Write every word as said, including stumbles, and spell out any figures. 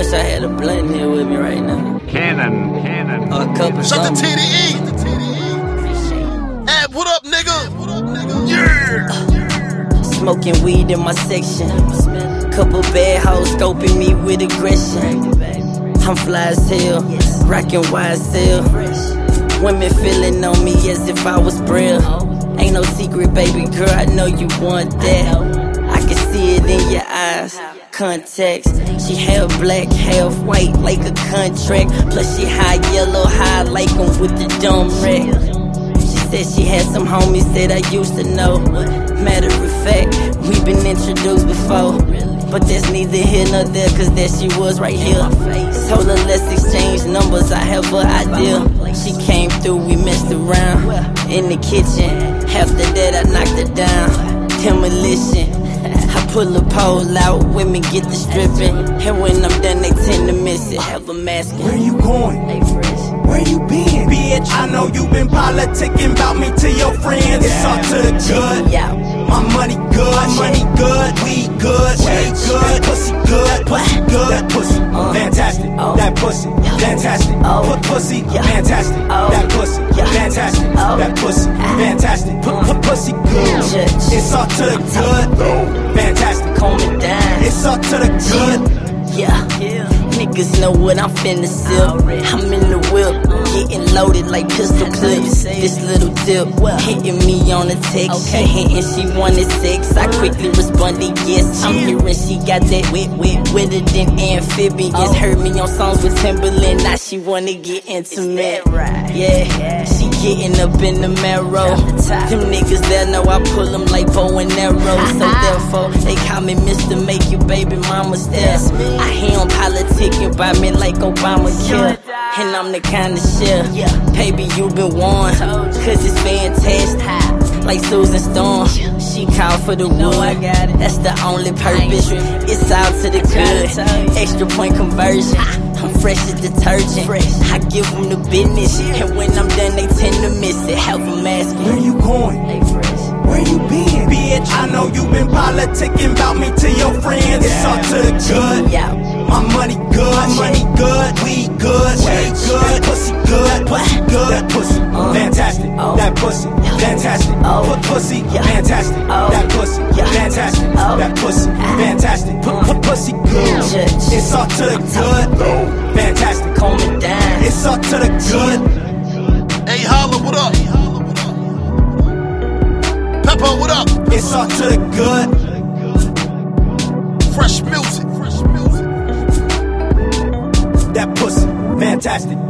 wish I had a blunt here with me right now. Cannon, cannon. Or a couple. Shut the T D E. Ab, what up, nigga? What up, nigga? Yeah. Smoking weed in my section. Couple bad hoes scoping me with aggression. I'm fly as hell, rockin' Y S L. Women feeling on me as if I was Brill. Ain't no secret, baby girl, I know you want that. I can see it in your eyes. Context, she half black, half white, like a contract. Plus she high yellow, high like 'em with the dumb wreck. She said she had some homies that I used to know. Matter of fact, we been introduced before. But that's neither here nor there, cause there she was right here. Told her let's exchange numbers, I have an idea. She came through, we messed around in the kitchen. After that I knocked her down. Demolition. I pull a pole out, women get the stripping. And when I'm done they tend to miss it. Have a mask. Where you going? Where you been? Bitch, I know you been politicking about me to your friends. It's all to the good. My money good, money good, we good, we good, pussy good, pussy good, that pussy, fantastic, that pussy, fantastic, put pussy, fantastic, that pussy, fantastic, that pussy, fantastic, put put pussy good. It's all to the good, fantastic, calm it down. It's all to the good, yeah. Niggas know what I'm finna sip. I'm in the whip, getting loaded like pistol clips. This little tip, hitting me on the text. She hitting, she wanted sex. I quickly responded yes. I'm hearing she got that wet, wet, wetter than amphibians. Heard me on songs with Timberland. Now she wanna get intimate. Yeah, she getting up in the marrow. Them niggas there know I pull them like bow and arrow. So therefore, they call me Mister Make Your Baby Mama Step. I hear 'em politic by me like Obamacare. And I'm the kind of shit, baby, you been warned. Cause it's fantastic, like Susan Storm. She called for the wood, that's the only purpose. It's all to the good, extra point conversion. I'm fresh as detergent, I give them the business. And when I'm done they tend to miss it. Have a mask. Where you going? Where you been? Bitch, I know you been politicking about me to your friends. It's all to the good. My money good, money good, we good, we good, pussy good, pussy good, that pussy, fantastic, that pussy, fantastic, put pussy, fantastic, that pussy, fantastic, that pussy, fantastic, put put pussy good. It's all to the good, fantastic, calm it down. It's all to the good. Hey, holla, what up? Pepper, what up? It's all to the good. Fresh music. That pussy, fantastic.